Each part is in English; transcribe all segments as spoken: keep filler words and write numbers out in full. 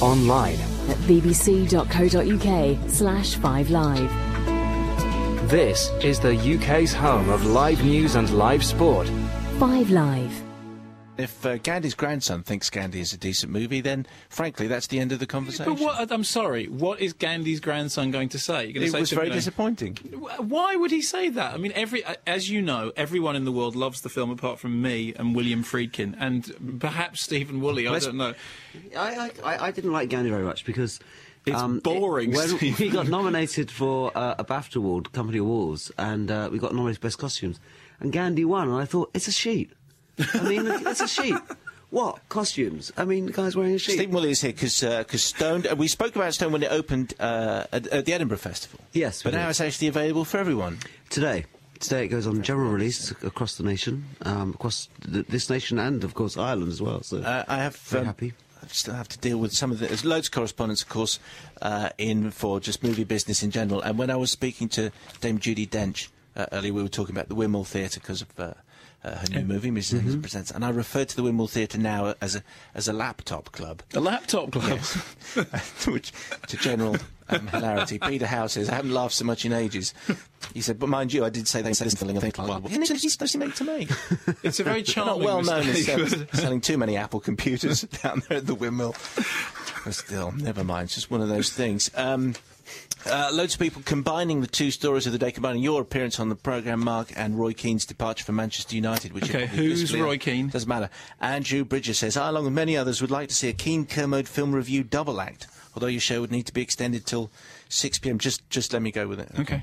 online at bbc.co.uk slash 5live. This is the U K's home of live news and live sport. five live. If uh, Gandhi's grandson thinks Gandhi is a decent movie, then, frankly, that's the end of the conversation. But what, I'm sorry, what is Gandhi's grandson going to say? You're going to it say was to very him, you know, disappointing. Why would he say that? I mean, every, as you know, everyone in the world loves the film apart from me and William Friedkin, and perhaps Stephen Woolley, I don't know. I, I, I didn't like Gandhi very much because... It's um, boring, it, when Stephen. we got nominated for uh, a BAFTA award, Company Awards, and uh, we got nominated for Best Costumes, and Gandhi won, and I thought, it's a sheet. I mean, it's a sheet. What? Costumes? I mean, the guy's wearing a sheet. Stephen Woolley is here because uh, Stone... Uh, we spoke about Stone when it opened uh, at, at the Edinburgh Festival. Yes. But now it's actually available for everyone. Today. Today it goes on general release across the nation, um, across th this nation and, of course, Ireland as well. So uh, I have... Very um, happy. I still have to deal with some of the... There's loads of correspondence, of course, uh, in for just movie business in general. And when I was speaking to Dame Judi Dench uh, earlier, we were talking about the Wimble Theatre because of... Uh, Uh, her new Yeah. movie, Missus Mm-hmm. Higgins Presents, and I referred to the Wimble Theatre now as a as a laptop club. A laptop club? Yes. Which, to general um, hilarity, Peter Howe says, I haven't laughed so much in ages. He said, but mind you, I did say they said something of a club. Well, it's supposed to make to me. It's a very Not charming well known as mistake. uh, selling too many Apple computers down there at the windmill. But still, never mind, it's just one of those things. Um... Uh, loads of people combining the two stories of the day, combining your appearance on the programme, Mark, and Roy Keane's departure from Manchester United. Which Okay, who's Roy Keane? Doesn't matter. Andrew Bridges says, I, along with many others, would like to see a Keane Kermode film review double act, although your show would need to be extended till six p m. Just just let me go with it. Okay.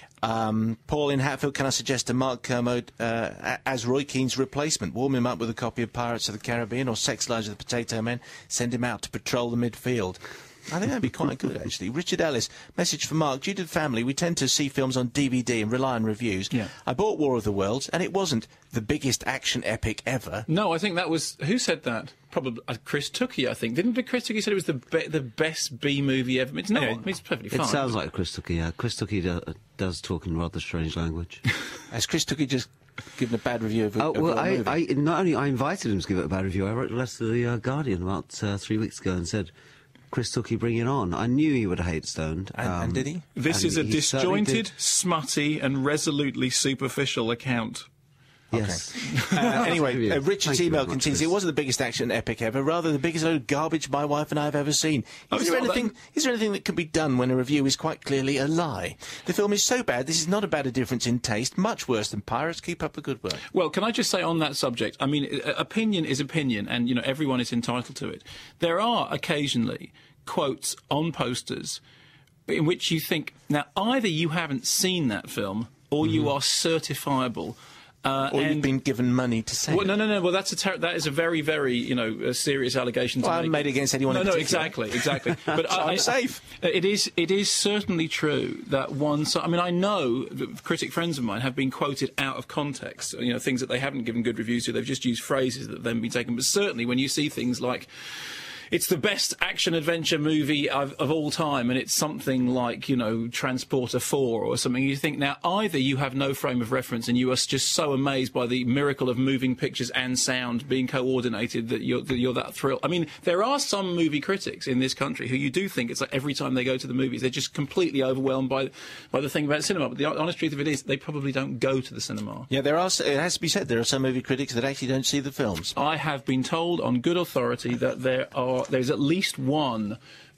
Um, Paul in Hatfield, can I suggest a Mark Kermode uh, a- as Roy Keane's replacement? Warm him up with a copy of Pirates of the Caribbean or Sex Lives of the Potato Men. Send him out to patrol the midfield. I think that'd be quite good, actually. Richard Ellis, message for Mark. Due to the family, we tend to see films on D V D and rely on reviews. Yeah. I bought War of the Worlds, and it wasn't the biggest action epic ever. No, I think that was... Who said that? Probably uh, Chris Tookie, I think. Didn't Chris Tookie say it was the be the best B movie ever? It's not. Yeah. I mean, it's perfectly It fine. sounds like Chris Tookie, yeah. Chris Tookie do, does talk in rather strange language. Has Chris Tookie just given a bad review of a, Oh, of a well, I, movie? I, not only I invited him to give it a bad review, I wrote a letter to the uh, Guardian about uh, three weeks ago and said, Chris Tookie, bring it on. I knew he would hate Stoned. And, and did he? This and is a he certainly disjointed, did. smutty, and resolutely superficial account. Yes. Uh, anyway, Thank you. uh, Richard's Thank you email very much, continues. Chris. It wasn't the biggest action epic ever, rather the biggest load of garbage my wife and I have ever seen. Oh, Is it's there not anything? Is there anything that can be done when a review is quite clearly a lie? The film is so bad. This is not about a difference in taste. Much worse than Pirates. Keep up the good work. Well, can I just say on that subject, I mean, uh, opinion is opinion, and, you know, everyone is entitled to it. There are occasionally quotes on posters in which you think, now, either you haven't seen that film, or Mm-hmm. you are certifiable. Uh, Or and you've been given money to say Well, it. no, no, no. Well, that's a ter that is a very, very, you know, a serious allegation to Well, I make. haven't made it against anyone No, in no, particular. exactly, exactly. But So I, I'm I- safe. It is, it is certainly true that one. So, I mean, I know that critic friends of mine have been quoted out of context. You know, things that they haven't given good reviews to. They've just used phrases that have then been taken. But certainly, when you see things like, it's the best action-adventure movie of, of all time, and it's something like, you know, Transporter four or something. You think, now, either you have no frame of reference and you are just so amazed by the miracle of moving pictures and sound being coordinated that you're, that you're that thrilled. I mean, there are some movie critics in this country who you do think it's like every time they go to the movies, they're just completely overwhelmed by, by the thing about cinema. But the honest truth of it is, they probably don't go to the cinema. Yeah, there are. s- It has to be said, there are some movie critics that actually don't see the films. I have been told on good authority that there are there's at least one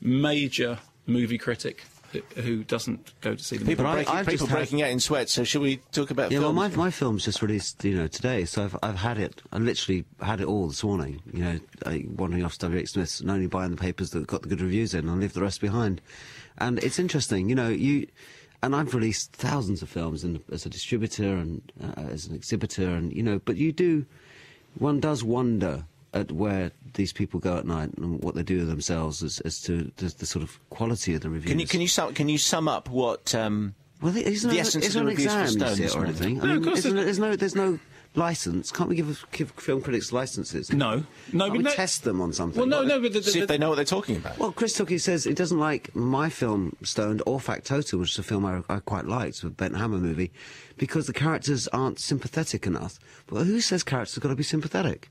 major movie critic who, who doesn't go to see the People, But I- breaking, I've people just had- breaking out in sweats. So should we talk about Yeah, well, films? my, my film's just released, you know, today, so I've, I've had it. I literally had it all this morning, you know, I, wandering off to W H Smith's and only buying the papers that got the good reviews in and leave the rest behind. And it's interesting, you know, you... And I've released thousands of films in, as a distributor and uh, as an exhibitor, and, you know, but you do... One does wonder at where these people go at night and what they do with themselves as, as to the, the sort of quality of the reviews. Can you can you sum, can you sum up what? Um, Well, isn't the there, essence is of there the an reviews for exam, you Stone see, this or morning? anything? I No, mean, of course isn't it- there, there's no, there's no licence. Can't we give, give film critics licences? No, no, Can't but we no, test them on something? Well, no, no, but the, the, See if the, they know what they're talking about. Well, Chris Tookie says he doesn't like my film Stoned or Factotum, which is a film I, I quite liked, a Bent Hammer movie, because the characters aren't sympathetic enough. Well, who says characters have got to be sympathetic?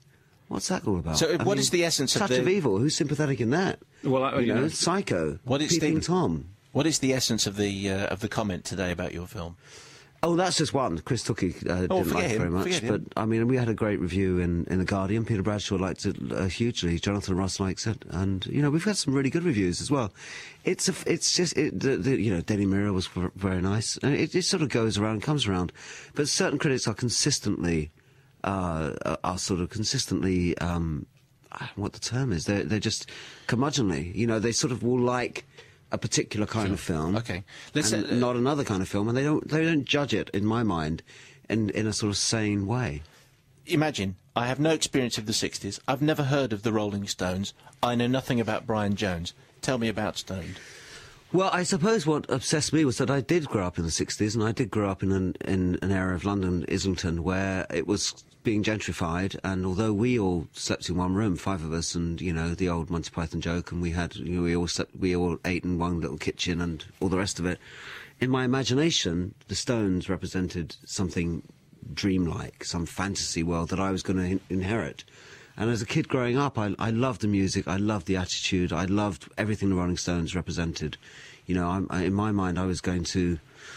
What's that all about? So, uh, I what mean, is the essence of Touch the- of Evil? Who's sympathetic in that? Well, I- you, you know, know- Psycho. What is Peeping the- Tom? What is the essence of the uh, of the comment today about your film? Oh, that's just one. Chris Tookie uh, Oh, didn't forget like it him, very much, forget but him. I mean, we had a great review in, in the Guardian. Peter Bradshaw liked it uh, hugely. Jonathan Ross likes it, and you know, we've had some really good reviews as well. It's a, it's just it, the, the, you know, Daily Mirror was v- very nice, and it, it sort of goes around, comes around. But certain critics are consistently uh, are sort of consistently um, I don't know what the term is. They're they're just curmudgeonly. You know, they sort of will like a particular kind of film, Okay. Let's, and uh, not another kind of film, and they don't they don't judge it, in my mind, in in a sort of sane way. Imagine, I have no experience of the sixties. I've never heard of the Rolling Stones. I know nothing about Brian Jones. Tell me about Stoned. Well, I suppose what obsessed me was that I did grow up in the sixties, and I did grow up in an in an area of London, Islington, where it was being gentrified, and although we all slept in one room, five of us, and, you know, the old Monty Python joke, and we had, you know, we all slept, we all ate in one little kitchen and all the rest of it, in my imagination, the Stones represented something dreamlike, some fantasy world that I was going to in- inherit. And as a kid growing up, I, I loved the music, I loved the attitude, I loved everything the Rolling Stones represented. You know, I'm, I, in my mind, I was going to...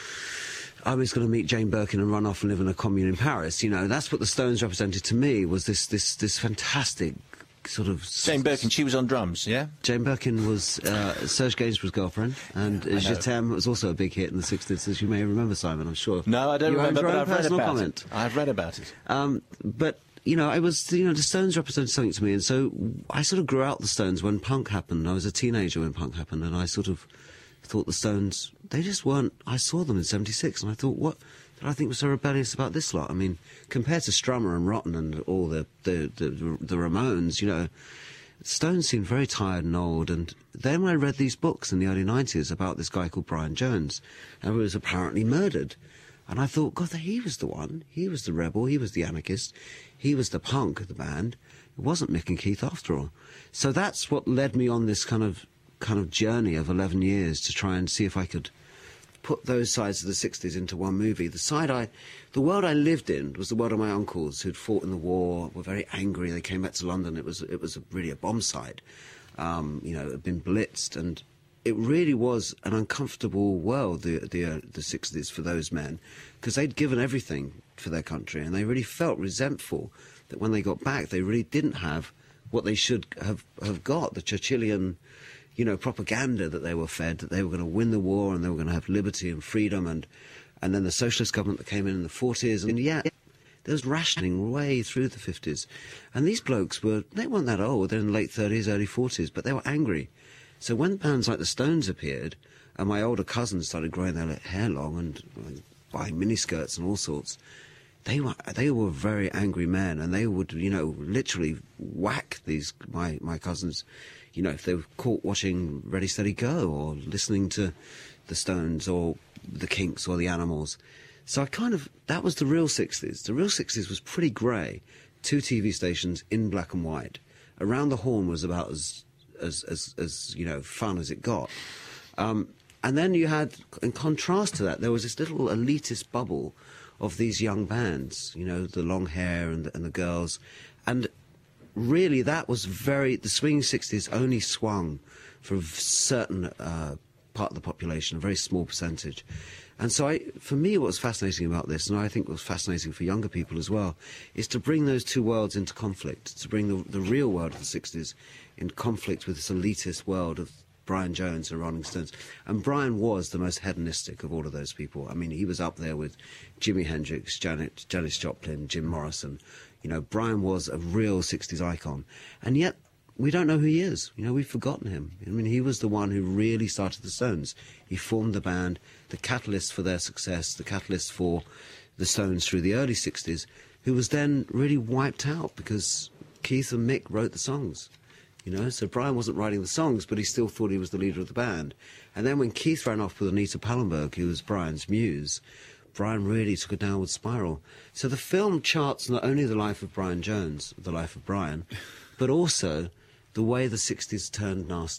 I was going to meet Jane Birkin and run off and live in a commune in Paris. You know, that's what the Stones represented to me, was this this this fantastic sort of... Jane Birkin, she was on drums, yeah? Jane Birkin was uh, Serge Gainsbourg's girlfriend, and I know. Je t'aime was also a big hit in the sixties, as you may remember, Simon, I'm sure. No, I don't You remember, have but your I've own read personal about comment. it. I've read about it. Um, but, you know, it was, you know, the Stones represented something to me, and so I sort of grew out the Stones when punk happened. I was a teenager when punk happened, and I sort of thought the Stones, they just weren't... I saw them in seventy-six, and I thought, what did I think was so rebellious about this lot? I mean, compared to Strummer and Rotten and all the, the, the, the Ramones, you know, Stones seemed very tired and old, and then when I read these books in the early nineties about this guy called Brian Jones, and he was apparently murdered, and I thought, God, he was the one. He was the rebel, he was the anarchist, he was the punk of the band. It wasn't Mick and Keith after all. So that's what led me on this kind of kind of journey of eleven years to try and see if I could put those sides of the sixties into one movie. The side I, the world I lived in was the world of my uncles who'd fought in the war, were very angry. They came back to London. It was it was a, really a bomb site. Um, you know, it had been blitzed, and it really was an uncomfortable world, the the, uh, the sixties for those men, because they'd given everything for their country, and they really felt resentful that when they got back, they really didn't have what they should have have got, the Churchillian, you know, propaganda that they were fed, that they were going to win the war and they were going to have liberty and freedom, and and then the socialist government that came in in the forties, and yet there was rationing way through the fifties. And these blokes were, they weren't that old, they're in the late thirties, early forties, but they were angry. So when bands like the Stones appeared, and my older cousins started growing their hair long and, and buying miniskirts and all sorts, they were they were very angry men, and they would, you know, literally whack these my my cousins, you know, if they were caught watching Ready Steady Go or listening to the Stones or the Kinks or the Animals. So I kind of, that was the real sixties. The real sixties was pretty grey. Two T V stations in black and white. Around the Horn was about as as as, as you know, fun as it got. Um, and then you had, in contrast to that, there was this little elitist bubble of these young bands, you know, the long hair and the, and the girls. And really that was very, the swinging sixties only swung for a certain uh, part of the population, a very small percentage. And so I, for me, what was fascinating about this, and I think was fascinating for younger people as well, is to bring those two worlds into conflict, to bring the, the real world of the sixties in conflict with this elitist world of Brian Jones and Rolling Stones. And Brian was the most hedonistic of all of those people. I mean, he was up there with Jimi Hendrix, Janet, Janis Joplin, Jim Morrison. You know, Brian was a real sixties icon. And yet, we don't know who he is. You know, we've forgotten him. I mean, he was the one who really started the Stones. He formed the band, the catalyst for their success, the catalyst for the Stones through the early sixties, who was then really wiped out because Keith and Mick wrote the songs. You know, so Brian wasn't writing the songs, but he still thought he was the leader of the band. And then when Keith ran off with Anita Pallenberg, who was Brian's muse, Brian really took a downward spiral. So the film charts not only the life of Brian Jones, the life of Brian, but also the way the sixties turned nasty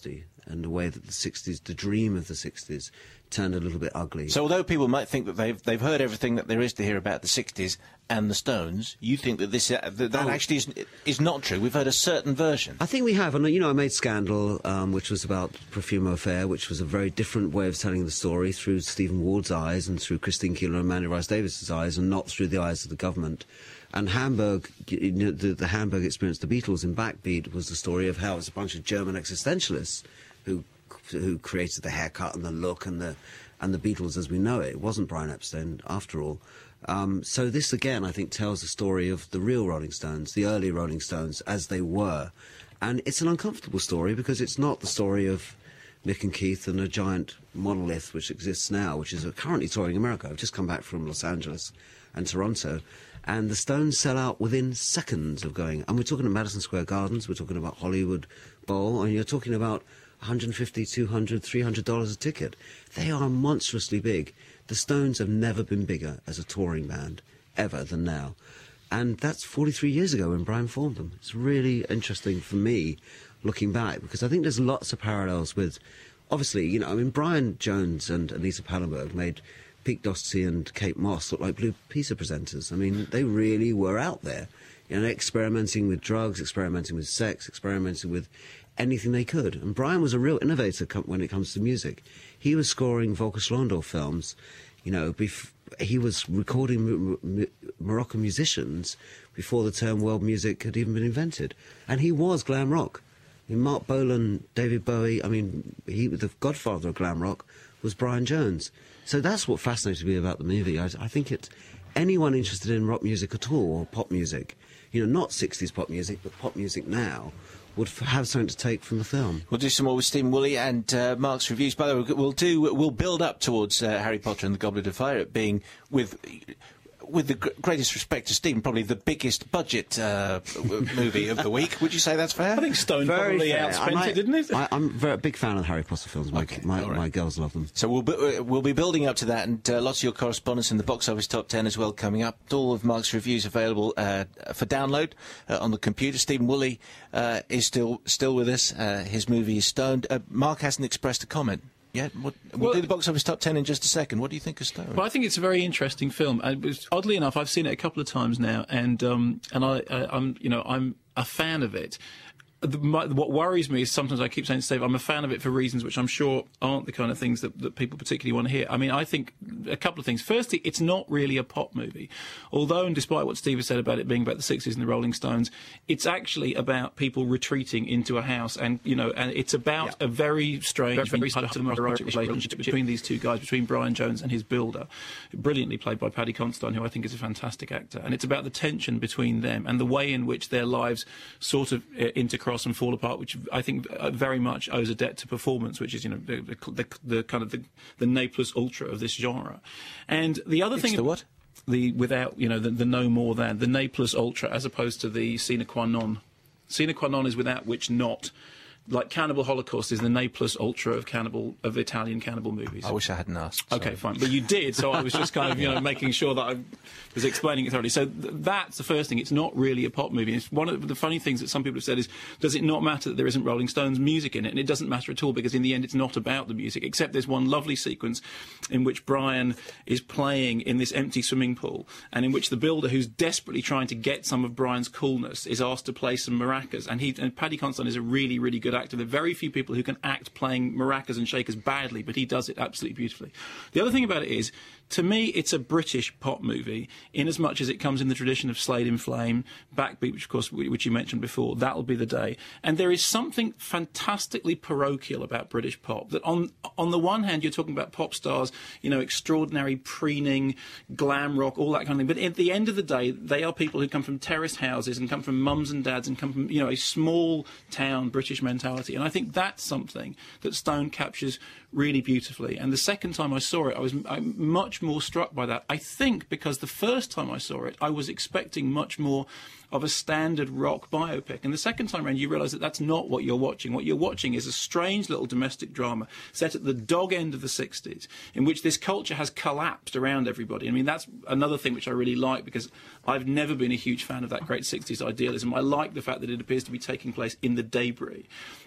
and the way that the sixties, the dream of the sixties, turned a little bit ugly. So although people might think that they've they've heard everything that there is to hear about the sixties and the Stones, you think that this uh, that, that Oh. actually is, is not true. We've heard a certain version. I think we have, and you know, I made Scandal, um, which was about Profumo Affair, which was a very different way of telling the story through Stephen Ward's eyes and through Christine Keeler and Manny Rice Davis's eyes, and not through the eyes of the government. And Hamburg, you know, the, the Hamburg experience, the Beatles in Backbeat, was the story of how it was a bunch of German existentialists who who created the haircut and the look and the and the Beatles as we know it. It wasn't Brian Epstein, after all. Um, so this, again, I think, tells the story of the real Rolling Stones, the early Rolling Stones, as they were. And it's an uncomfortable story because it's not the story of Mick and Keith and a giant monolith which exists now, which is currently touring America. I've just come back from Los Angeles and Toronto, and the Stones sell out within seconds of going. And we're talking about Madison Square Gardens, we're talking about Hollywood Bowl, and you're talking about one hundred fifty, two hundred, three hundred dollars a ticket. They are monstrously big. The Stones have never been bigger as a touring band, ever, than now. And that's forty-three years ago when Brian formed them. It's really interesting for me, looking back, because I think there's lots of parallels with, obviously, you know, I mean, Brian Jones and Anita Pallenberg made Pete Doherty and Kate Moss look like Blue Pizza presenters. I mean, they really were out there, you know, experimenting with drugs, experimenting with sex, experimenting with anything they could. And Brian was a real innovator com- when it comes to music. He was scoring Volker Schlondorf films, you know, bef- he was recording m- m- Moroccan musicians before the term world music had even been invented. And he was glam rock. I mean, Mark Bolan, David Bowie, I mean, he, the godfather of glam rock was Brian Jones. So that's what fascinated me about the movie. I, I think it's anyone interested in rock music at all, or pop music, you know, not sixties pop music, but pop music now, would f- have something to take from the film. We'll do some more with Stephen Woolley and uh, Mark's reviews. By the way, we'll do we'll build up towards uh, Harry Potter and the Goblet of Fire, it being with. With the gr- greatest respect to Stephen, probably the biggest budget uh, w- movie of the week. Would you say that's fair? I think Stone Very probably fair. outspent I- it, didn't it? I, I'm a very big fan of the Harry Potter films. My, Okay, my, all right. my girls love them. So we'll be, uh, we'll be building up to that, and uh, lots of your correspondence in the box office top ten as well coming up. All of Mark's reviews available uh, for download uh, on the computer. Stephen Woolley uh, is still still with us. Uh, his movie is Stoned. Uh, Mark hasn't expressed a comment. Yeah, what, we'll, Well- do the box office top ten in just a second. What do you think of Stone? Well, I think it's a very interesting film. And it was, oddly enough, I've seen it a couple of times now, and um, and I, I, I'm you know I'm a fan of it. The, my, what worries me is sometimes I keep saying to Steve, I'm a fan of it for reasons which I'm sure aren't the kind of things that, that people particularly want to hear. I mean, I think a couple of things. Firstly, it's not really a pop movie. Although, and despite what Steve has said about it being about the sixties and the Rolling Stones, it's actually about people retreating into a house, and, you know, and it's about yeah. a very strange, very erotic relationship between these two guys, between Brian Jones and his builder, brilliantly played by Paddy Considine, who I think is a fantastic actor. And it's about the tension between them and the way in which their lives sort of uh, intercross and fall apart, which I think uh, very much owes a debt to performance, which is, you know, the, the, the, the kind of the, the ne plus ultra of this genre. And the other It's thing, the what? The without, you know, the, the no more than, the ne plus ultra, as opposed to the sine qua non. Sine qua non is without which not. Like Cannibal Holocaust is the ne plus ultra of cannibal of Italian cannibal movies. I wish I hadn't asked. Okay, sorry. fine. But you did, so I was just kind of, you know, making sure that I was explaining it thoroughly. So th- that's the first thing. It's not really a pop movie. It's one of the funny things that some people have said is, does it not matter that there isn't Rolling Stones music in it? And it doesn't matter at all, because in the end it's not about the music, except there's one lovely sequence in which Brian is playing in this empty swimming pool, and in which the builder, who's desperately trying to get some of Brian's coolness, is asked to play some maracas. And he and Paddy Considine is a really, really good actor. There are very few people who can act playing maracas and shakers badly, but he does it absolutely beautifully. The other thing about it is, to me, it's a British pop movie, in as much as it comes in the tradition of Slade in Flame, Backbeat, which of course, which you mentioned before, That'll Be the Day. And there is something fantastically parochial about British pop, that on on the one hand, you're talking about pop stars, you know, extraordinary preening, glam rock, all that kind of thing. But at the end of the day, they are people who come from terraced houses and come from mums and dads and come from, you know, a small town British mentality. And I think that's something that Stone captures really beautifully. And the second time I saw it, I was I'm much more struck by that. I think because the first time I saw it, I was expecting much more of a standard rock biopic. And the second time around, you realise that that's not what you're watching. What you're watching is a strange little domestic drama set at the dog end of the sixties, in which this culture has collapsed around everybody. I mean, that's another thing which I really like, because I've never been a huge fan of that great sixties idealism. I like the fact that it appears to be taking place in the debris.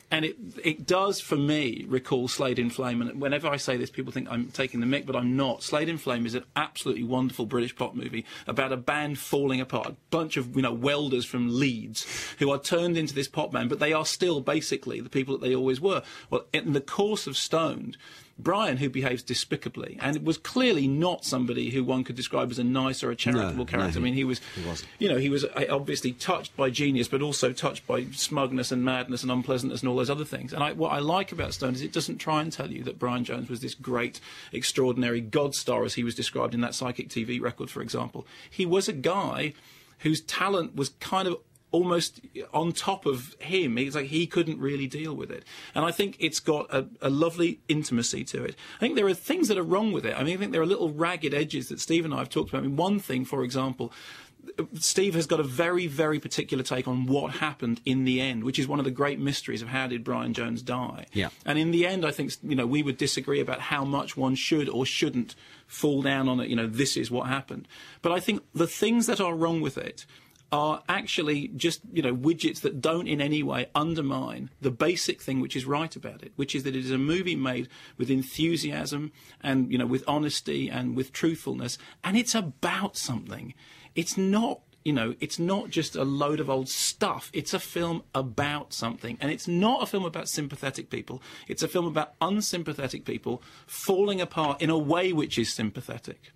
And it it does, for me, recall Slade in Flame. And whenever I say this, people think I'm taking the mick, but I'm not. Slade in Flame is an absolutely wonderful British pop movie about a band falling apart, a bunch of, you know, welders from Leeds who are turned into this pop band, but they are still basically the people that they always were. Well, in the course of Stoned, Brian, who behaves despicably, and was clearly not somebody who one could describe as a nice or a charitable No, character. no, I mean, he was, he wasn't. you know, he was uh, obviously touched by genius, but also touched by smugness and madness and unpleasantness and all those other things. And I, what I like about Stone is it doesn't try and tell you that Brian Jones was this great, extraordinary god star, as he was described in that Psychic T V record, for example. He was a guy whose talent was kind of almost on top of him. It's like he couldn't really deal with it. And I think it's got a, a lovely intimacy to it. I think there are things that are wrong with it. I mean, I think there are little ragged edges that Steve and I have talked about. I mean, one thing, for example, Steve has got a very, very particular take on what happened in the end, which is one of the great mysteries of how did Brian Jones die. Yeah. And in the end, I think, you know, we would disagree about how much one should or shouldn't fall down on it, you know, this is what happened. But I think the things that are wrong with it are actually just, you know, widgets that don't in any way undermine the basic thing which is right about it, which is that it is a movie made with enthusiasm and, you know, with honesty and with truthfulness, and it's about something. It's not, you know, it's not just a load of old stuff. It's a film about something, and it's not a film about sympathetic people. It's a film about unsympathetic people falling apart in a way which is sympathetic.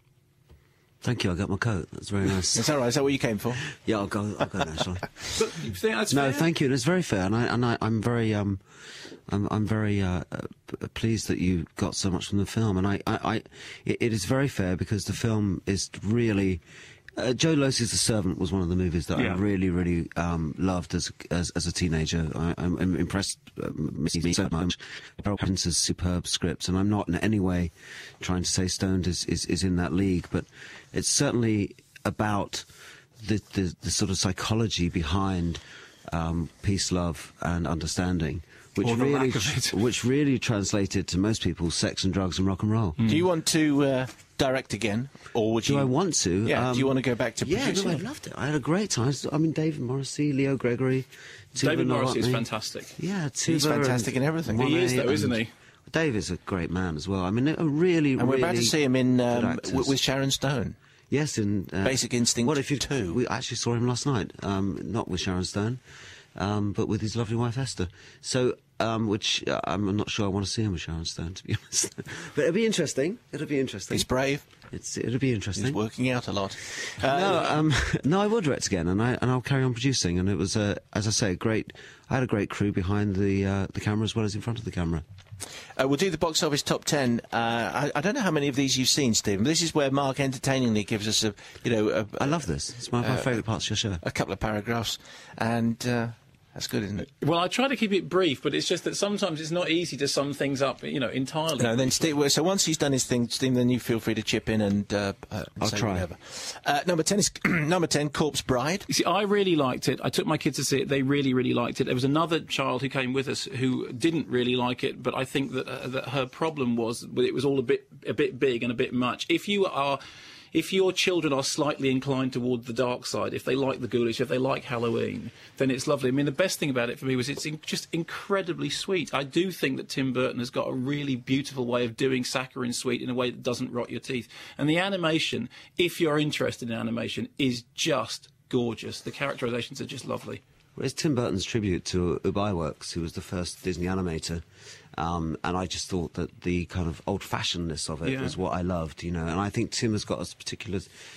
Thank you, I got my coat. That's very nice. Is that right? Is that what you came for? Yeah, I'll go, I'll go now, shall I? But you think that's No, fair? thank you. It's very fair, and I and I, I'm very um, I'm I'm very uh, uh, p- pleased that you got so much from the film, and I I, I it, it is very fair because the film is really. Uh, Joe Losi's The Servant was one of the movies that Yeah. I really, really um, loved as, as as a teenager. I, I'm, I'm impressed um, so much. Harold Prince's superb script, and I'm not in any way trying to say Stoned is, is, is in that league, but it's certainly about the, the, the sort of psychology behind um, peace, love, and understanding. Which Or the really, lack of it. which really translated to most people sex and drugs and rock and roll. Do you want to uh, direct again, or would Do you? I want to? Yeah. Um, do you want to go back to Yeah, producing? no, I loved it. I had a great time. I mean, David Morrissey, Leo Gregory, Tuva David Morrissey is Novotny. fantastic. Yeah, He's Tuva fantastic and in everything. He is, Monet though, isn't and- he? David's a great man as well. I mean, a really, And we're really about to see him in good um, actors. w- with Sharon Stone. Yes, in uh, Basic Instinct What if you two. We actually saw him last night. Um, not with Sharon Stone, um, but with his lovely wife Esther. So, um, which uh, I'm not sure I want to see him with Sharon Stone, to be honest. But it'll be interesting. It'll be interesting. He's brave. It's it'll be interesting. He's working out a lot. Uh, No, um, no, I will direct again, and I and I'll carry on producing. And it was, uh, as I say, a great. I had a great crew behind the uh, the camera as well as in front of the camera. Uh, we'll do the box office top ten. Uh, I, I don't know how many of these you've seen, Stephen. But this is where Mark entertainingly gives us a, you know, a, I love this. It's one of my favourite parts of your show. a couple of paragraphs, and uh, that's good, isn't it? Well, I try to keep it brief, but it's just that sometimes it's not easy to sum things up, you know, entirely. No, then Steve. well, So once he's done his thing, Steve, then you feel free to chip in and uh, uh, I'll say try. whatever. Uh, number ten is number ten, Corpse Bride. You see, I really liked it. I took my kids to see it. They really, really liked it. There was another child who came with us who didn't really like it, but I think that uh, that her problem was that it was all a bit a bit big and a bit much. If you are. If your children are slightly inclined toward the dark side, if they like the ghoulish, if they like Halloween, then it's lovely. I mean, the best thing about it for me was it's in, just incredibly sweet. I do think that Tim Burton has got a really beautiful way of doing saccharine sweet in a way that doesn't rot your teeth. And the animation, if you're interested in animation, is just gorgeous. The characterizations are just lovely. Well, it's Tim Burton's tribute to Ub Iwerks, who was the first Disney animator, um, and I just thought that the kind of old-fashionedness of it Yeah. was what I loved, you know. And I think Tim has got a particular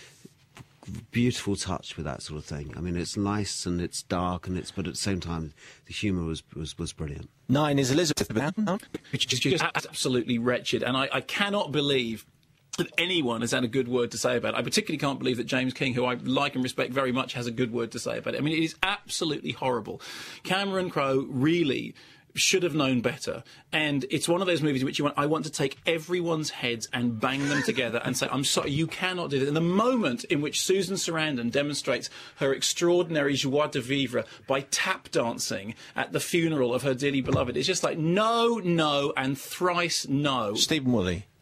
beautiful touch with that sort of thing. I mean, it's nice and it's dark, and it's but at the same time, the humour was, was was brilliant. Nine is Elizabeth Benton. Which is just absolutely wretched. And I, I cannot believe that anyone has had a good word to say about it. I particularly can't believe that James King, who I like and respect very much, has a good word to say about it. I mean, it is absolutely horrible. Cameron Crowe really should have known better. And it's one of those movies in which you want, I want to take everyone's heads and bang them together and say, I'm sorry, you cannot do this. And the moment in which Susan Sarandon demonstrates her extraordinary joie de vivre by tap dancing at the funeral of her dearly beloved, it's just like, no, no, and thrice no. Stephen Woolley.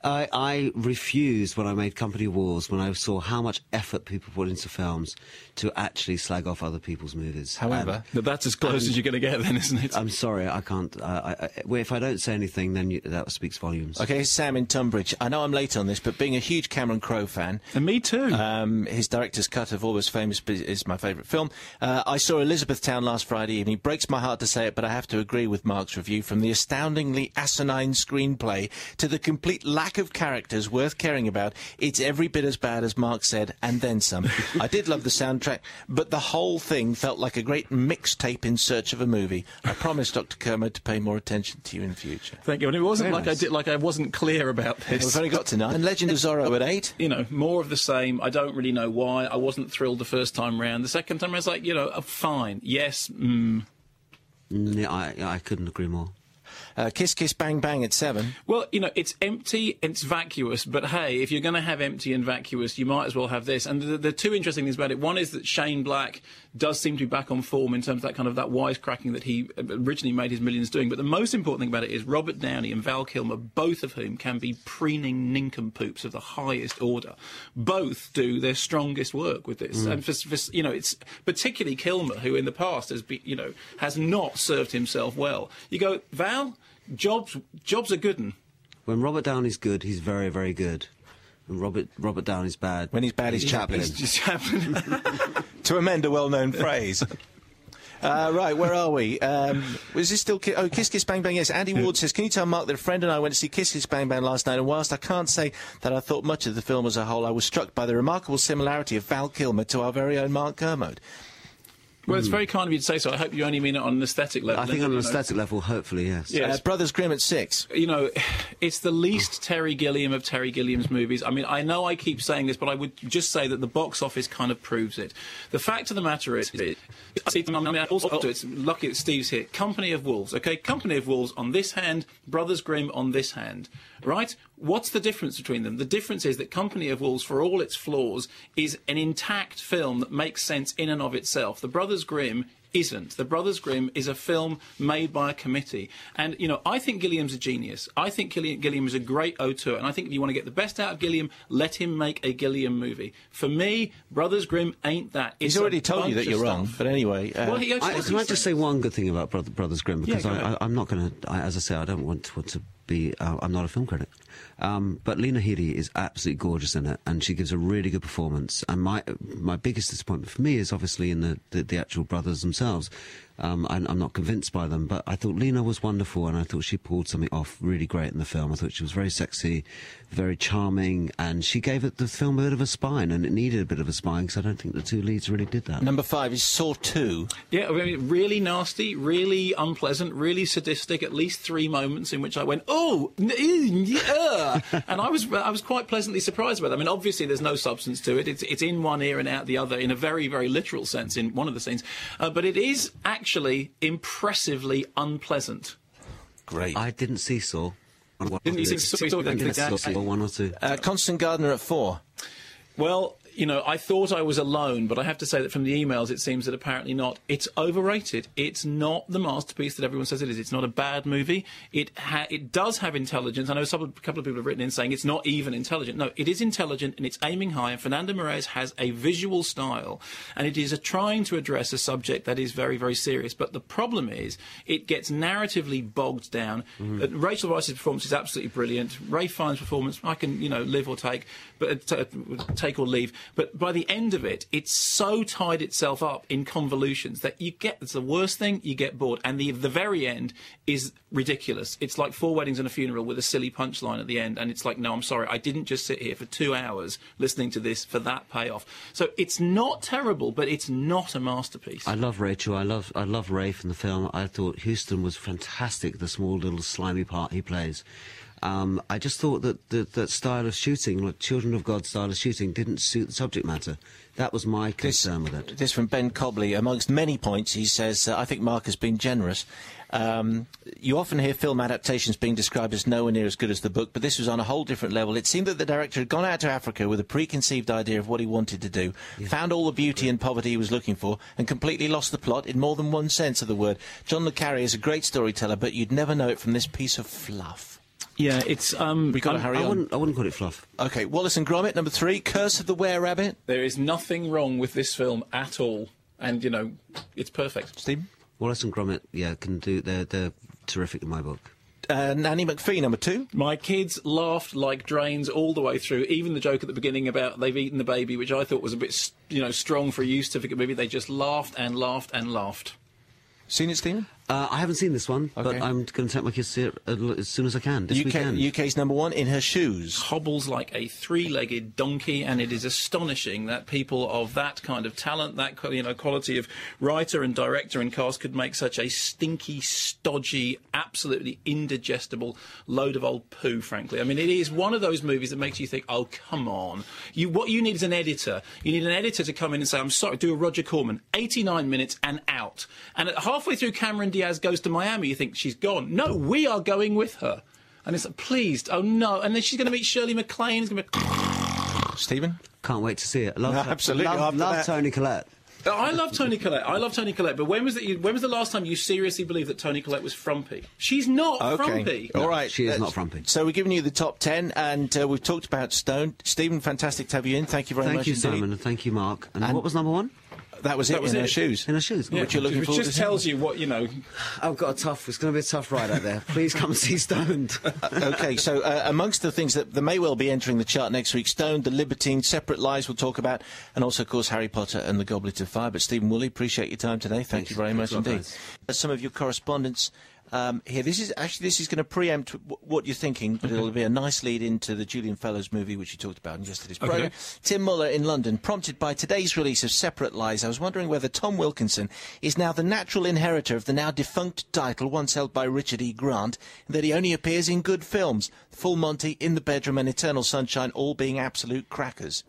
I, I refused when I made Company of Wolves, when I saw how much effort people put into films, to actually slag off other people's movies. However, But that's as close as you're going to get then, isn't it? I'm sorry, I can't. Uh, I, I, well, if I don't say anything, then you, that speaks volumes. okay, Sam in Tunbridge. I know I'm late on this, but being a huge Cameron Crowe fan, And me too. Um, his director's cut of Almost Famous is my favourite film. Uh, I saw Elizabethtown last Friday evening. Breaks my heart to say it, but I have to agree with Mark's review. From the astoundingly asinine screenplay to the complete lack of characters worth caring about, it's every bit as bad as Mark said, and then some. I did love the soundtrack, but the whole thing felt like a great mixtape in search of a movie. I promise, Doctor Kermode, to pay more attention to you in future. Thank you. And it wasn't Very like nice. I did, like I wasn't clear about We've this. only got to nine. And Legend of Zorro at eight. You know, more of the same. I don't really know why. I wasn't thrilled the first time round. The second time I was like, you know, uh, fine. Yes, mm. Mm, yeah, I, I couldn't agree more. Uh, Kiss Kiss Bang Bang at seven. Well, you know, it's empty, it's vacuous, but hey, if you're going to have empty and vacuous, you might as well have this. And the, the two interesting things about it, one is that Shane Black does seem to be back on form in terms of that kind of that wisecracking that he originally made his millions doing. But the most important thing about it is Robert Downey and Val Kilmer, both of whom can be preening nincompoops of the highest order, both do their strongest work with this. Mm. And for, for, you know, it's particularly Kilmer, who in the past has been, you know, has not served himself well. You go, Val, jobs, jobs are good 'un. When Robert Downey's good, he's very, very good. And Robert Robert Downey's bad. When he's bad, he's Chaplin. It's just Chaplin. To amend a well-known phrase. Uh, right, where are we? Um, was this still... Ki- oh, Kiss Kiss Bang Bang, yes. Andy Ward says, can you tell Mark that a friend and I went to see Kiss Kiss Bang Bang last night, and whilst I can't say that I thought much of the film as a whole, I was struck by the remarkable similarity of Val Kilmer to our very own Mark Kermode. Well, it's very kind of you to say so. I hope you only mean it on an aesthetic level. I think and, on an you know, aesthetic level, hopefully, yes. Yeah. Uh, Yes. Brothers Grimm at six. You know, it's the least Terry Gilliam of Terry Gilliam's movies. I mean, I know I keep saying this, but I would just say that the box office kind of proves it. The fact of the matter is, it, I mean, also, it's lucky that Steve's here. Company of Wolves, okay? Company of Wolves on this hand, Brothers Grimm on this hand, right? What's the difference between them? The difference is that Company of Wolves, for all its flaws, is an intact film that makes sense in and of itself. The Brothers Grimm isn't. The Brothers Grimm is a film made by a committee. And, you know, I think Gilliam's a genius. I think Gilliam, Gilliam is a great auteur. And I think if you want to get the best out of Gilliam, let him make a Gilliam movie. For me, Brothers Grimm ain't that. It's He's already a told you bunch that you're of wrong, stuff. but anyway... Uh, Well, he I, actually- can I just say one good thing about Brother, Brothers Grimm? Because Yeah, go I, ahead. I, I'm not going to, as I say, I don't want to, want to be, uh, I'm not a film critic. Um, but Lena Headey is absolutely gorgeous in it, and she gives a really good performance. And my my biggest disappointment for me is obviously in the, the, the actual brothers themselves. Um, I'm, I'm not convinced by them, but I thought Lena was wonderful, and I thought she pulled something off really great in the film. I thought she was very sexy, very charming, and she gave it the film a bit of a spine, and it needed a bit of a spine, because I don't think the two leads really did that. Number five is Saw two. Yeah, I mean, really nasty, really unpleasant, really sadistic. At least three moments in which I went, "Oh, n- yeah," and I was I was quite pleasantly surprised by that. I mean, obviously, there's no substance to it. It's it's in one ear and out the other, in a very very literal sense in one of the scenes. Uh, but it is actually impressively unpleasant. Great. I didn't see Saw. Didn't you see Saw? Saw- I didn't Saw- see Saw one or two. Uh, Constant Gardner at four. Well, you know, I thought I was alone, but I have to say that from the emails, it seems that apparently not. It's overrated. It's not the masterpiece that everyone says it is. It's not a bad movie. It ha- it does have intelligence. I know some, a couple of people have written in saying it's not even intelligent. No, it is intelligent and it's aiming high. And Fernando Moraes has a visual style, and it is a trying to address a subject that is very, very serious. But the problem is, it gets narratively bogged down. Uh, Rachel Weisz's performance is absolutely brilliant. Ray Fiennes' performance, I can, you know, live or take, but uh, t- take or leave. But by the end of it, it's so tied itself up in convolutions that you get, it's the worst thing, you get bored. And the the very end is ridiculous. It's like Four Weddings and a Funeral with a silly punchline at the end. And it's like, no, I'm sorry, I didn't just sit here for two hours listening to this for that payoff. So it's not terrible, but it's not a masterpiece. I love Rachel. I love I love Rafe in the film. I thought Houston was fantastic. The small little slimy part he plays. Um, I just thought that, that that style of shooting, like Children of God style of shooting, didn't suit the subject matter. That was my concern with it. This from Ben Cobley. Amongst many points, he says, uh, I think Mark has been generous. Um, you often hear film adaptations being described as nowhere near as good as the book, but this was on a whole different level. It seemed that the director had gone out to Africa with a preconceived idea of what he wanted to do, yeah. found all the beauty and poverty he was looking for, and completely lost the plot in more than one sense of the word. John le Carré is a great storyteller, but you'd never know it from this piece of fluff. Yeah, it's... Um, We've got to um, hurry I on. wouldn't, I wouldn't call it fluff. OK, Wallace and Gromit, number three, Curse of the Were-Rabbit. There is nothing wrong with this film at all. And, you know, it's perfect. Stephen? Wallace and Gromit, yeah, can do. They're they're terrific in my book. Uh, Nanny McPhee, number two. My kids laughed like drains all the way through. Even the joke at the beginning about they've eaten the baby, which I thought was a bit, you know, strong for a youth certificate movie. They just laughed and laughed and laughed. Seen it, Stephen? Uh, I haven't seen this one, but Okay. I'm going to take my kids to see it uh, as soon as I can this U K, weekend. U K's number one, In Her Shoes. Hobbles like a three-legged donkey, and it is astonishing that people of that kind of talent, that qu- you know quality of writer and director and cast could make such a stinky, stodgy, absolutely indigestible load of old poo. Frankly, I mean, it is one of those movies that makes you think, "Oh, come on!" You what you need is an editor. You need an editor to come in and say, "I'm sorry," do a Roger Corman, eighty-nine minutes and out. And at halfway through, Cameron Diaz goes to Miami. You think she's gone. No, we are going with her. And it's like, please, oh no. And then she's going to meet Shirley MacLaine. It's going to be... Stephen? Can't wait to see it. Love, No, absolutely, Love, after love that. Tony Collette. I love Toni Collette. I love Toni Collette. But when was, the, when was the last time you seriously believed that Toni Collette was frumpy? She's not frumpy. All right. she is uh, not frumpy. So we're giving you the top ten, and uh, we've talked about Stone. Stephen, fantastic to have you in. Thank you very Thank much you, indeed. Simon, and thank you, Mark. And, And- what was number one? That was it, That was In Her it. Shoes. In Her Shoes. Yeah, Which you're looking which forward just to tells you what, you know... I've got a tough. It's going to be a tough ride out there. Please come and see Stoned. OK, so uh, amongst the things that, that may well be entering the chart next week, Stone, The Libertine, Separate Lives we'll talk about, and also, of course, Harry Potter and the Goblet of Fire. But Stephen Woolley, appreciate your time today. Thank Thanks. you very Thanks much a lot, indeed. guys. Uh, Some of your correspondence um, here. This is actually this is going to preempt w- what you're thinking, but it'll be a nice lead into the Julian Fellows movie, which you talked about in yesterday's Okay. programme. Tim Muller in London, prompted by today's release of Separate Lives. I was wondering whether Tom Wilkinson is now the natural inheritor of the now defunct title once held by Richard E. Grant, and that he only appears in good films, Full Monty, In the Bedroom and Eternal Sunshine, all being absolute crackers.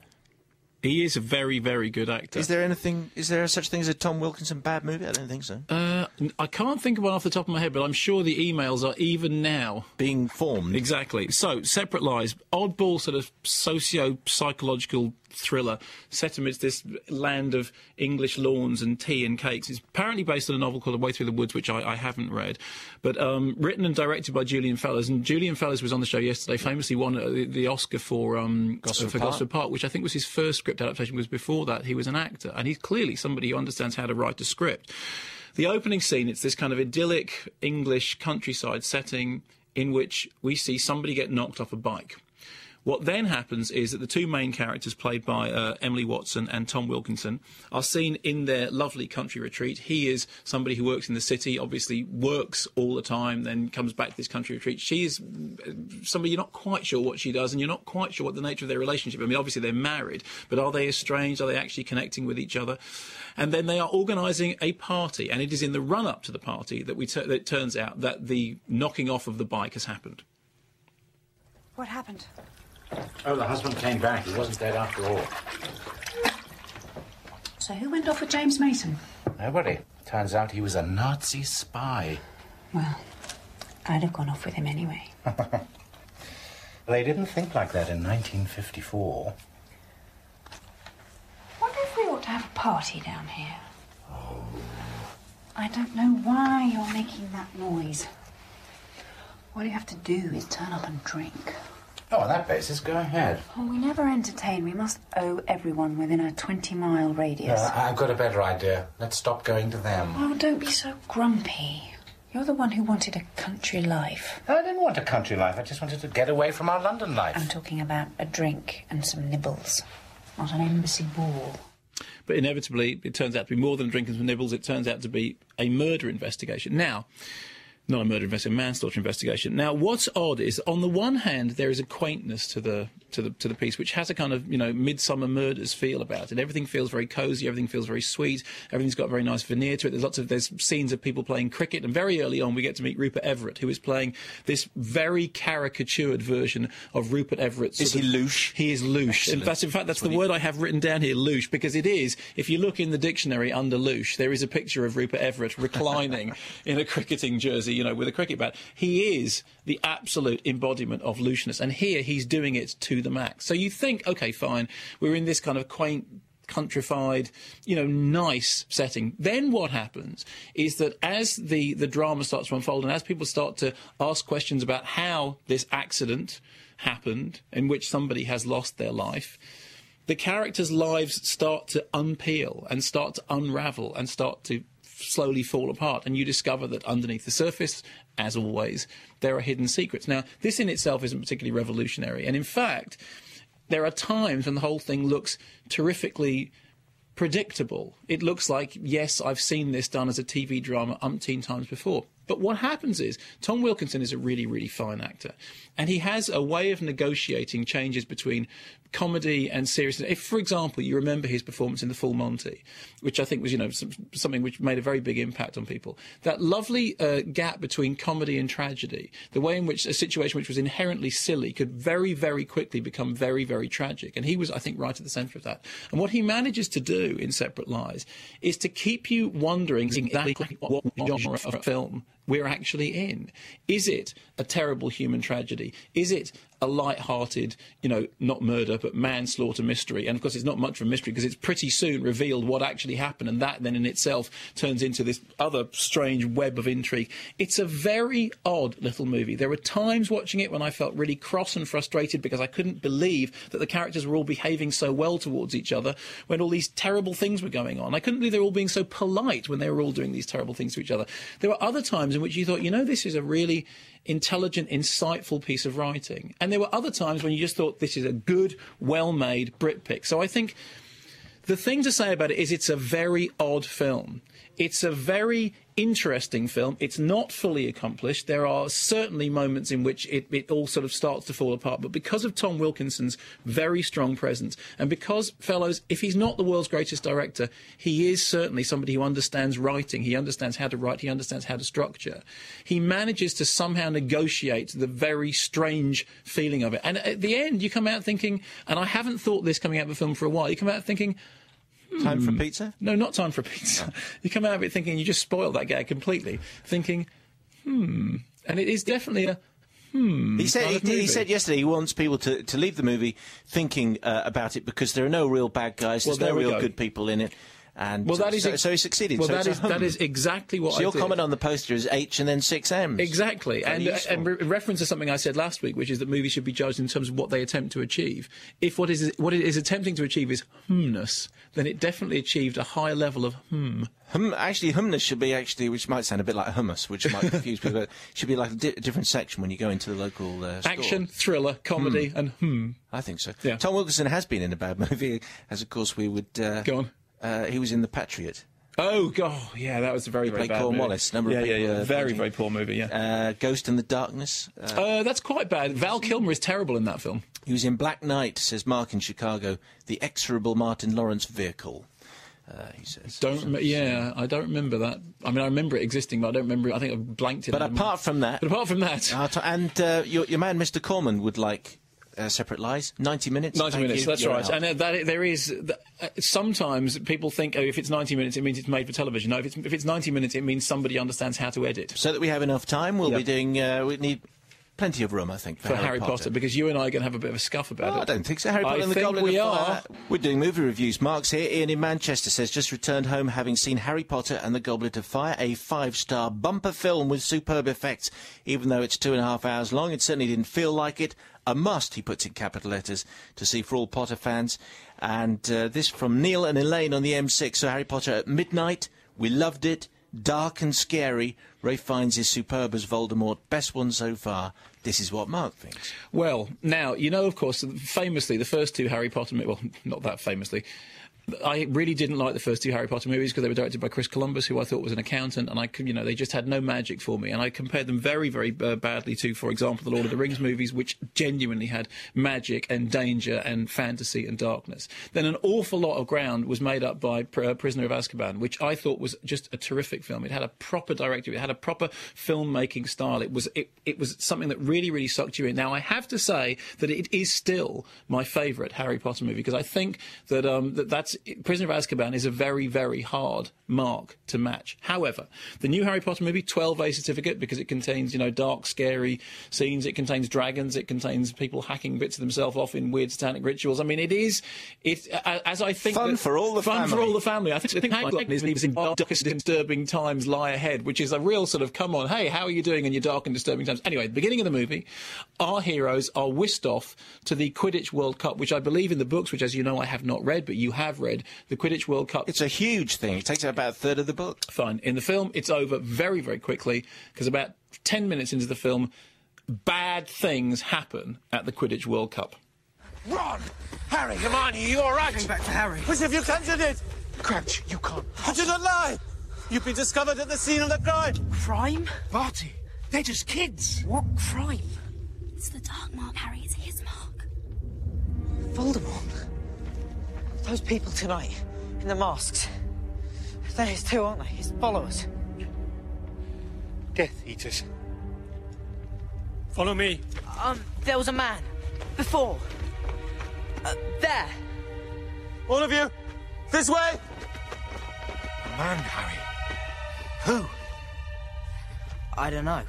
He is a very, very good actor. Is there anything, is there such thing as a Tom Wilkinson bad movie? I don't think so. Uh, n- I can't think of one off the top of my head, but I'm sure the emails are even now. Being formed. Exactly. So, Separate Lives, oddball sort of socio-psychological thriller set amidst this land of English lawns and tea and cakes. It's apparently based on a novel called A Way Through the Woods, which I, I haven't read, but um, written and directed by Julian Fellows. And Julian Fellows was on the show yesterday, famously won uh, the, the Oscar for, um, Gosford for Park. Gosford Park, which I think was his first script adaptation, because before that he was an actor. And he's clearly somebody who understands how to write a script. The opening scene, it's this kind of idyllic English countryside setting in which we see somebody get knocked off a bike. What then happens is that the two main characters, played by uh, Emily Watson and Tom Wilkinson, are seen in their lovely country retreat. He is somebody who works in the city, obviously works all the time, then comes back to this country retreat. She is somebody you're not quite sure what she does, and you're not quite sure what the nature of their relationship. I mean, obviously they're married, but are they estranged? Are they actually connecting with each other? And then they are organising a party, and it is in the run-up to the party that, we t- that it turns out that the knocking off of the bike has happened. What happened? Oh, the husband came back. He wasn't dead after all. So who went off with James Mason? Nobody. Turns out he was a Nazi spy. Well, I'd have gone off with him anyway. They didn't think like that in nineteen fifty-four. Wonder if we ought to have a party down here. I don't know why you're making that noise. All you have to do is turn up and drink. Oh, on that basis, go ahead. Oh, we never entertain. We must owe everyone within a twenty-mile radius. Uh, I've got a better idea. Let's stop going to them. Oh, don't be so grumpy. You're the one who wanted a country life. I didn't want a country life. I just wanted to get away from our London life. I'm talking about a drink and some nibbles, not an embassy ball. But inevitably, it turns out to be more than drinking some nibbles. It turns out to be a murder investigation. Now, not a murder investigation, a manslaughter investigation. Now, what's odd is, on the one hand, there is a quaintness to the to the to the piece, which has a kind of, you know, Midsummer Murders feel about it. Everything feels very cosy. Everything feels very sweet. Everything's got a very nice veneer to it. There's lots of there's scenes of people playing cricket, and very early on, we get to meet Rupert Everett, who is playing this very caricatured version of Rupert Everett. Is he louche? He is louche. In Excellent. fact, in fact, that's the word I have written down here, louche, because it is. If you look in the dictionary under louche, there is a picture of Rupert Everett reclining in a cricketing jersey, you know, with a cricket bat. He is the absolute embodiment of loucheness, and here he's doing it to the max. So you think, OK, fine, we're in this kind of quaint countrified, you know, nice setting. Then what happens is that as the, the drama starts to unfold and as people start to ask questions about how this accident happened, in which somebody has lost their life, the characters' lives start to unpeel and start to unravel and start to slowly fall apart, and you discover that underneath the surface, as always, there are hidden secrets. Now, this in itself isn't particularly revolutionary, and in fact, there are times when the whole thing looks terrifically predictable. It looks like, yes, I've seen this done as a T V drama umpteen times before. But what happens is, Tom Wilkinson is a really, really fine actor, and he has a way of negotiating changes between comedy and seriousness. If, for example, you remember his performance in The Full Monty, which I think was, you know, some, something which made a very big impact on people, that lovely uh, gap between comedy and tragedy, the way in which a situation which was inherently silly could very, very quickly become very, very tragic. And he was, I think, right at the centre of that. And what he manages to do in Separate Lies is to keep you wondering exactly what genre of film we're actually in. Is it a terrible human tragedy? Is it a light-hearted, you know, not murder, but manslaughter mystery? And, of course, it's not much of a mystery because it's pretty soon revealed what actually happened, and that then in itself turns into this other strange web of intrigue. It's a very odd little movie. There were times watching it when I felt really cross and frustrated because I couldn't believe that the characters were all behaving so well towards each other when all these terrible things were going on. I couldn't believe they were all being so polite when they were all doing these terrible things to each other. There were other times in which you thought, you know, this is a really intelligent, insightful piece of writing. And there were other times when you just thought this is a good, well-made Brit pick. So I think the thing to say about it is it's a very odd film. It's a very interesting film. It's not fully accomplished. There are certainly moments in which it, it all sort of starts to fall apart. But because of Tom Wilkinson's very strong presence, and because, fellows, if he's not the world's greatest director, he is certainly somebody who understands writing. He understands how to write. He understands how to structure. He manages to somehow negotiate the very strange feeling of it. And at the end, you come out thinking, and I haven't thought this coming out of a film for a while, you come out thinking, Time for pizza? No, not time for pizza. You come out of it thinking you just spoiled that gag completely, thinking, hmm. And it is definitely a hmm. He said, he, he said yesterday he wants people to, to leave the movie thinking uh, about it because there are no real bad guys, well, there's no real go. good people in it. And well, that is so, ex- so he succeeded. Well, so that is hum. that is exactly what so I your did. comment on the poster is H and then six M's. Exactly, Very and, uh, and re- reference to something I said last week, which is that movies should be judged in terms of what they attempt to achieve. If what is what it is attempting to achieve is humness, then it definitely achieved a high level of hum. Hum, actually, humness should be actually, which might sound a bit like hummus, which might confuse people, but should be like a, di- a different section when you go into the local uh, store. Action, thriller, comedy, hmm. and hmm. I think so. Yeah. Tom Wilkinson has been in a bad movie, as of course we would. Uh, go on. Uh, he was in The Patriot. Oh, God, yeah, that was a very, very bad movie. Cornwallis. Number yeah, of people, yeah, yeah. Uh, very, very poor movie, yeah. Uh, Ghost in the Darkness. Uh, uh, that's quite bad. Val Kilmer is terrible in that film. He was in Black Knight, says Mark in Chicago, the exorable Martin Lawrence vehicle. Uh, he says. Don't rem- yeah, I don't remember that. I mean, I remember it existing, but I don't remember it. I think I blanked it. But out apart from that, but apart from that, uh, to, and uh, your, your man, Mister Corman, would like uh, Separate Lies. Ninety minutes. Ninety Thank minutes. you. That's You're right. out. And uh, that there is uh, sometimes people think, oh, if it's ninety minutes, it means it's made for television. No, if it's if it's ninety minutes, it means somebody understands how to edit. So that we have enough time, we'll Yep. be doing. Uh, we need. Plenty of room, I think, for, for Harry, Harry Potter. Potter, because you and I are going to have a bit of a scuff about Oh, it. I don't think so. Harry Potter I and the think Goblet we of are. Fire. We're doing movie reviews. Mark's here. Ian in Manchester says, just returned home having seen Harry Potter and the Goblet of Fire, a five-star bumper film with superb effects. Even though it's two and a half hours long, it certainly didn't feel like it. A must, he puts in capital letters, to see for all Potter fans. And uh, this from Neil and Elaine on the M six. So Harry Potter at midnight. We loved it. Dark and scary. Ray Fiennes is superb as Voldemort. Best one so far. This is what Mark thinks. Well, now, you know, of course, famously, the first two Harry Potter movies, well, not that famously, I really didn't like the first two Harry Potter movies because they were directed by Chris Columbus, who I thought was an accountant, and I, could- you know, they just had no magic for me. And I compared them very, very uh, badly to, for example, the Lord of the Rings movies, which genuinely had magic and danger and fantasy and darkness. Then an awful lot of ground was made up by Pr- uh, Prisoner of Azkaban, which I thought was just a terrific film. It had a proper director, it had a proper filmmaking style. It was it, it was something that really, really sucked you in. Now, I have to say that it is still my favourite Harry Potter movie because I think that um, that that's But Prisoner of Azkaban is a very, very hard mark to match. However, the new Harry Potter movie, twelve A certificate, because it contains, you know, dark, scary scenes. It contains dragons. It contains people hacking bits of themselves off in weird satanic rituals. I mean, it is, it, as I think... Fun that, for all the fun family. for all the family. I think, I think Hagrid is leaves in darkest, disturbing times lie ahead, which is a real sort of, come on, hey, how are you doing in your dark and disturbing times? Anyway, the beginning of the movie, our heroes are whisked off to the Quidditch World Cup, which I believe in the books, which, as you know, I have not read, but you have read, the Quidditch World Cup. It's a huge thing. It takes about a third of the book. Fine. In the film, it's over very, very quickly, because about ten minutes into the film, bad things happen at the Quidditch World Cup. Ron! Harry, come on, are you all right? Going back to Harry. Which have you conjured it? Crouch, you can't. I do not lie! You've been discovered at the scene of the crime. Crime? Barty, they're just kids. What crime? It's the dark mark, Harry. It's his mark. Voldemort. Those people tonight, in the masks. They're his too, aren't they? His followers. Death Eaters. Follow me. Um, there was a man. Before. Uh, there. All of you, this way. A man, Harry. Who? I don't know.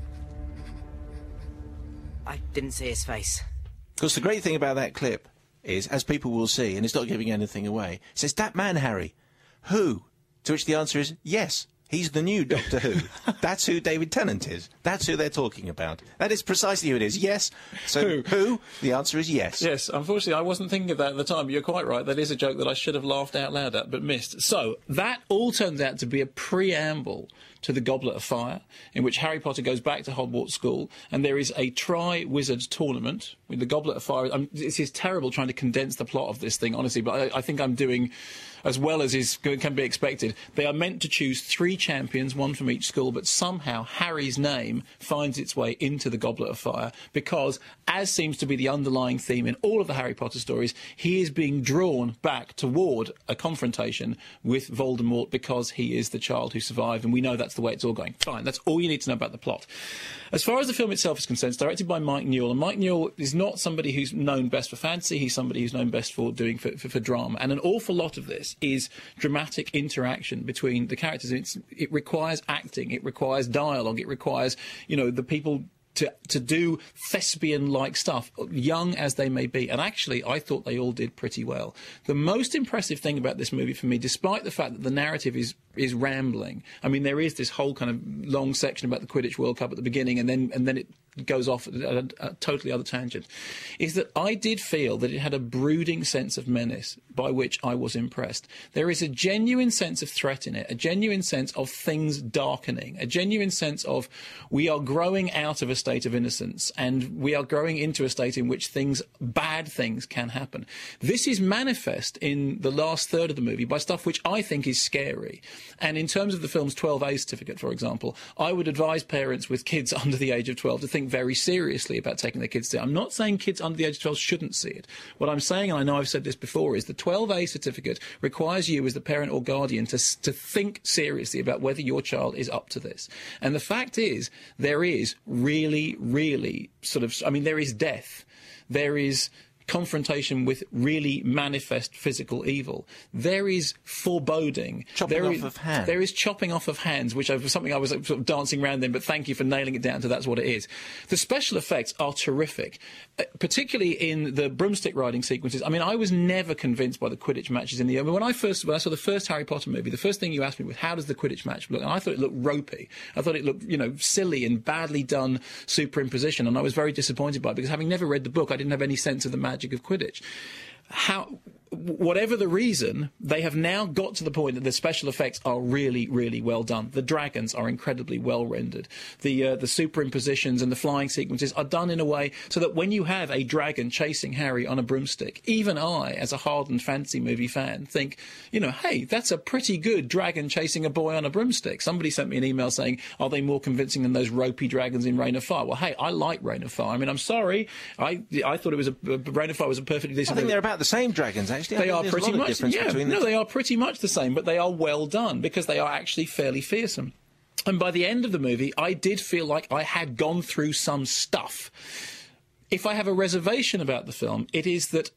I didn't see his face. Of course, the great thing about that clip is, as people will see, and it's not giving anything away, it says, that man, Harry. Who? To which the answer is, yes, he's the new Doctor Who. That's who David Tennant is. That's who they're talking about. That is precisely who it is. Yes. So, Who? who? The answer is yes. Yes, unfortunately, I wasn't thinking of that at the time, but you're quite right. That is a joke that I should have laughed out loud at, but missed. So, that all turns out to be a preamble to the Goblet of Fire, in which Harry Potter goes back to Hogwarts School, and there is a Tri-Wizards tournament with the Goblet of Fire. Um, this is terrible trying to condense the plot of this thing, honestly, but I, I think I'm doing as well as is can be expected. They are meant to choose three champions, one from each school, but somehow Harry's name finds its way into the Goblet of Fire because, as seems to be the underlying theme in all of the Harry Potter stories, he is being drawn back toward a confrontation with Voldemort because he is the child who survived, and we know that's the way it's all going. Fine, that's all you need to know about the plot. As far as the film itself is concerned, it's directed by Mike Newell, and Mike Newell is not somebody who's known best for fantasy, he's somebody who's known best for doing for, for, for drama, and an awful lot of this is dramatic interaction between the characters. It's, it requires acting, it requires dialogue, it requires, you know, the people to, to do thespian-like stuff, young as they may be. And actually, I thought they all did pretty well. The most impressive thing about this movie for me, despite the fact that the narrative is is rambling, I mean, there is this whole kind of long section about the Quidditch World Cup at the beginning, and then and then it goes off at a, a totally other tangent, is that I did feel that it had a brooding sense of menace by which I was impressed. There is a genuine sense of threat in it, a genuine sense of things darkening, a genuine sense of we are growing out of a state of innocence and we are growing into a state in which things, bad things can happen. This is manifest in the last third of the movie by stuff which I think is scary. And in terms of the film's twelve A certificate, for example, I would advise parents with kids under the age of twelve to think very seriously about taking their kids to it. I'm not saying kids under the age of twelve shouldn't see it. What I'm saying, and I know I've said this before, is the twelve A certificate requires you as the parent or guardian to, to think seriously about whether your child is up to this. And the fact is, there is really, really sort of, I mean, there is death. There is confrontation with really manifest physical evil. There is foreboding. Chopping there off is, of hands. There is chopping off of hands, which was something I was sort of dancing around in, but thank you for nailing it down to that's what it is. The special effects are terrific, uh, particularly in the broomstick riding sequences. I mean, I was never convinced by the Quidditch matches in the... I mean, when I first when I saw the first Harry Potter movie, the first thing you asked me was, how does the Quidditch match look? And I thought it looked ropey. I thought it looked, you know, silly and badly done superimposition, and I was very disappointed by it, because having never read the book, I didn't have any sense of the magic of Quidditch. How, whatever the reason, they have now got to the point that the special effects are really, really well done. The dragons are incredibly well rendered. The uh, the superimpositions and the flying sequences are done in a way so that when you have a dragon chasing Harry on a broomstick, even I, as a hardened fantasy movie fan, think, you know, hey, that's a pretty good dragon chasing a boy on a broomstick. Somebody sent me an email saying, are they more convincing than those ropey dragons in Reign of Fire? Well, hey, I like Reign of Fire. I mean, I'm sorry. I I thought it was a, uh, Reign of Fire was a perfectly decent... I think they're about the same dragons, actually. I They think are there's pretty a lot much, of difference yeah, between no, the they are pretty much the same, but they are well done because they are actually fairly fearsome. And by the end of the movie, I did feel like I had gone through some stuff. If I have a reservation about the film, it is that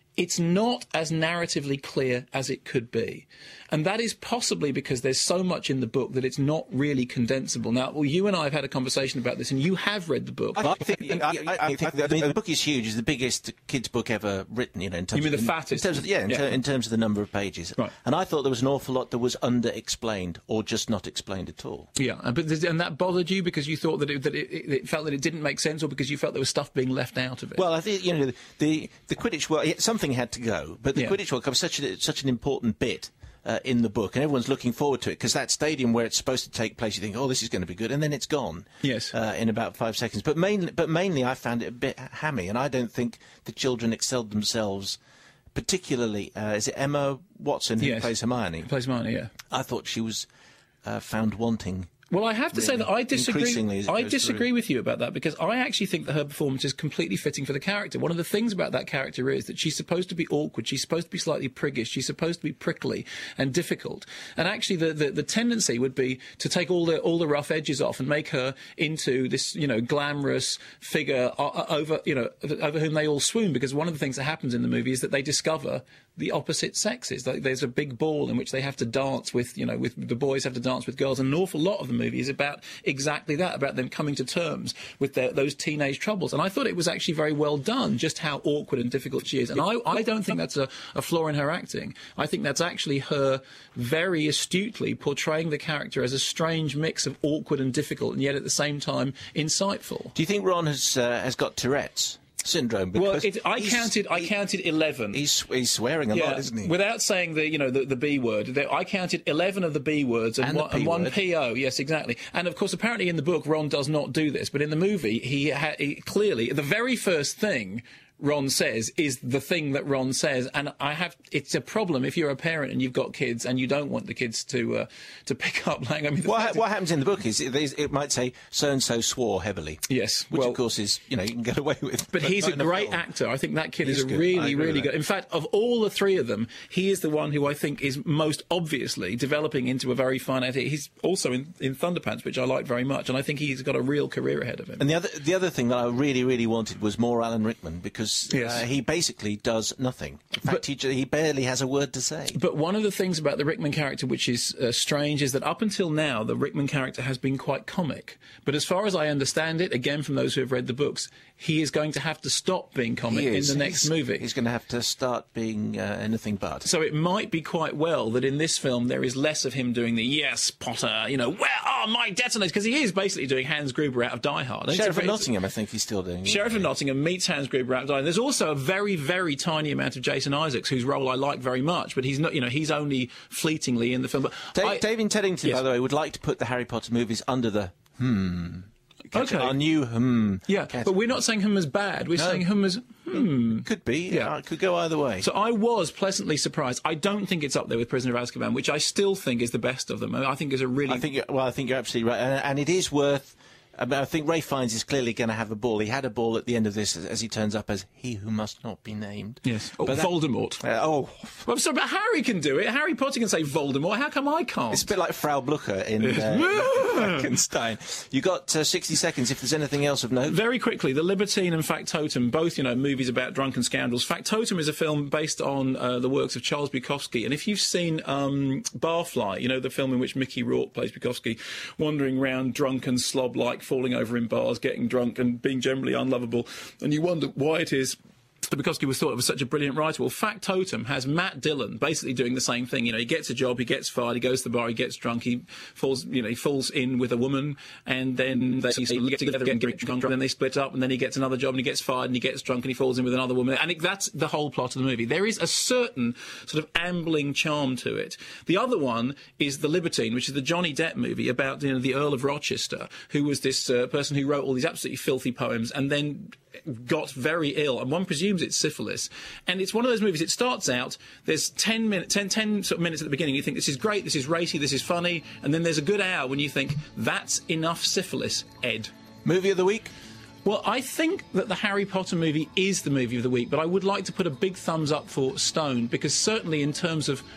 it's not as narratively clear as it could be. And that is possibly because there's so much in the book that it's not really condensable. Now, well, you and I have had a conversation about this, and you have read the book. I think, I, I, I think the, the book is huge. It's the biggest kids' book ever written, you know. In terms You mean of, the fattest? In terms of, yeah, in, yeah. Ter in terms of the number of pages. Right. And I thought there was an awful lot that was under-explained or just not explained at all. Yeah, but th and that bothered you because you thought that it, that it, it felt that it didn't make sense, or because you felt there was stuff being left out of it? Well, I think, you know, the the Quidditch World, yeah, something had to go, but the Yeah. Quidditch World Cup is such, a, such an important bit uh, in the book, and everyone's looking forward to it, because that stadium where it's supposed to take place, you think, oh, this is going to be good, and then it's gone. Yes. Uh, in about five seconds. But mainly, but mainly I found it a bit hammy, and I don't think the children excelled themselves particularly. Uh, is it Emma Watson who Yes. plays Hermione? Plays Hermione, yeah. I thought she was uh, found wanting. Well, I have to say Really, that I disagree. increasingly as it I goes disagree through. with you about that, because I actually think that her performance is completely fitting for the character. One of the things about that character is that she's supposed to be awkward, she's supposed to be slightly priggish, she's supposed to be prickly and difficult. And actually, the, the, the tendency would be to take all the all the rough edges off and make her into this, you know, glamorous figure uh, over, you know, over whom they all swoon. Because one of the things that happens in the movie is that they discover the opposite sexes. Like, there's a big ball in which they have to dance with, you know, with the boys have to dance with girls. And an awful lot of the movie is about exactly that, about them coming to terms with their, those teenage troubles. And I thought it was actually very well done, just how awkward and difficult she is. And I, I don't think that's a, a flaw in her acting. I think that's actually her very astutely portraying the character as a strange mix of awkward and difficult, and yet at the same time insightful. Do you think Ron has uh, has got Tourette's syndrome? Well, Because it, I he's- counted. I he- counted eleven. He's, he's swearing a yeah, lot, isn't he? without saying the you know the, the B word. There, I counted eleven of the B words and, And the one, P and one word. P O. Yes, exactly. And of course, apparently in the book, Ron does not do this, but in the movie, he, ha he clearly the very first thing Ron says is the thing that Ron says, and I have. It's a problem if you're a parent and you've got kids and you don't want the kids to uh, to pick up lang. I mean, the What, fact ha what happens in the book is it, it might say so and so swore heavily. Yes, which well- of course is, you know, you can get away with. But he's not a in a great film. actor. I think that kid He's is a good. I really, agree really with good. that. In fact, of all the three of them, he is the one who I think is most obviously developing into a very fine actor. He's also in, in Thunderpants, which I like very much, and I think he's got a real career ahead of him. And the other, the other thing that I really, really wanted was more Alan Rickman, because Yes. uh, he basically does nothing. In fact, he, j- he barely has a word to say. But one of the things about the Rickman character which is uh, strange is that up until now, the Rickman character has been quite comic. But as far as I understand it, again from those who have read the books, he is going to have to stop being comic He in is. the next He's- movie. He's going to have to start being uh, anything but. So it might be quite well that in this film there is less of him doing the "Yes, Potter," you know, "Where are my detonators?" Because he is basically doing Hans Gruber out of Die Hard. It's Sheriff a- of it's- Nottingham, I think he's still doing. Sheriff of Nottingham meets Hans Gruber out of Die Hard. There's also a very, very tiny amount of Jason Isaacs, whose role I like very much, but he's not. You know, he's only fleetingly in the film. But Dave, I- David Teddington, Yes. by the way, would like to put the Harry Potter movies under the hmm. Okay. Our new hmm. Yeah, category. but we're not saying him as bad. We're No. saying him as hmm. Could be. Yeah. Yeah. It could go either way. So I was pleasantly surprised. I don't think it's up there with Prisoner of Azkaban, which I still think is the best of them. I think is a really. I think you're, well, I think you're absolutely right, and, and it is worth. I, mean, I think Ray Fiennes is clearly going to have a ball. He had a ball at the end of this, as, as he turns up as he who must not be named. Yes. Oh, But that- Voldemort. Uh, oh, Well, I'm sorry, but Harry can do it. Harry Potter can say Voldemort. How come I can't? it's a bit like Frau Blucher in uh, Frankenstein. You got uh, sixty seconds. If there's anything else of note. Very quickly, The Libertine and Factotum, both, you know, movies about drunken scoundrels. Factotum is a film based on uh, the works of Charles Bukowski. And if you've seen um, Barfly, you know, the film in which Mickey Rourke plays Bukowski, wandering around drunk and slob-like, falling over in bars, getting drunk and being generally unlovable, and you wonder why it is that Bukowski was thought of as such a brilliant writer. Well, Factotum has Matt Dillon basically doing the same thing. You know, he gets a job, he gets fired, he goes to the bar, he gets drunk, he falls, you know, he falls in with a woman, and then they get together and get drunk, and then they split up, and then he gets another job, and he gets fired, and he gets drunk, and he falls in with another woman, and it, that's the whole plot of the movie. There is a certain sort of ambling charm to it. The other one is The Libertine, which is the Johnny Depp movie about, you know, the Earl of Rochester, who was this uh, person who wrote all these absolutely filthy poems, and then got very ill, and one presumes it's syphilis. And it's one of those movies, it starts out, there's ten minutes, ten, ten sort of minutes at the beginning, you think this is great, this is racy, this is funny, and then there's a good hour when you think, that's enough syphilis, Ed. Movie of the week. Well, I think that the Harry Potter movie is the movie of the week, but I would like to put a big thumbs up for Stone, because certainly in terms of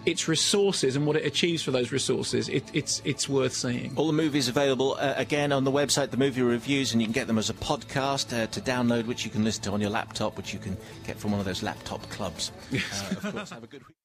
its resources and what it achieves for those resources, it, it's it's worth seeing. All the movies available uh, again on the website, the movie reviews, and you can get them as a podcast uh, to download, which you can listen to on your laptop, which you can get from one of those laptop clubs. Uh, of course, have a good week.